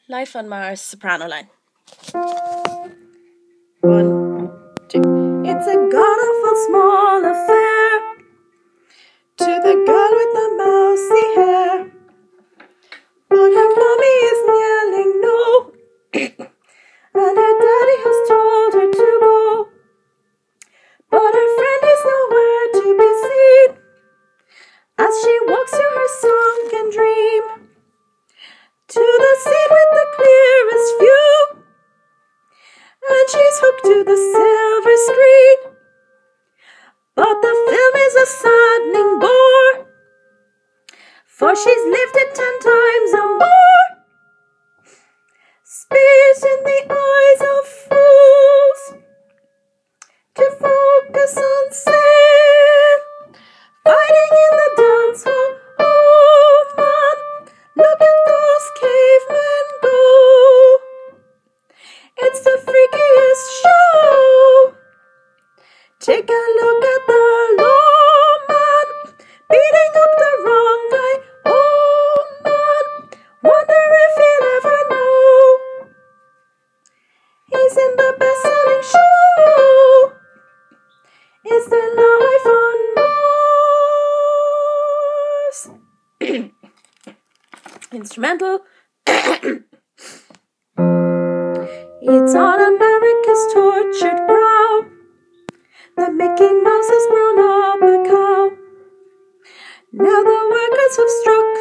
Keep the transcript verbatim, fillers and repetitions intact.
Life on Mars soprano line. One, two. It's a god-awful small affair to the girl with the mousy hair, but her mommy is yelling no, and her daddy has told her to go, but her friend is nowhere to be seen as she walks to her sunken dream, to the scene with the clearest view, and she's hooked to the silver screen. But the film is a saddening bore, for she's lived it ten times or more. Spit in the eyes of fools to focus on sin, fighting in the dance hall. Oh man, look at those cavemen go. It's the freakiest show. Take a look at the lawman beating up the wrong guy. Oh man, wonder if he'll ever know he's in the best-selling show. Is there life on Mars? Instrumental. It's on America's tortured brow that Mickey Mouse has grown up a cow. Now the workers have struck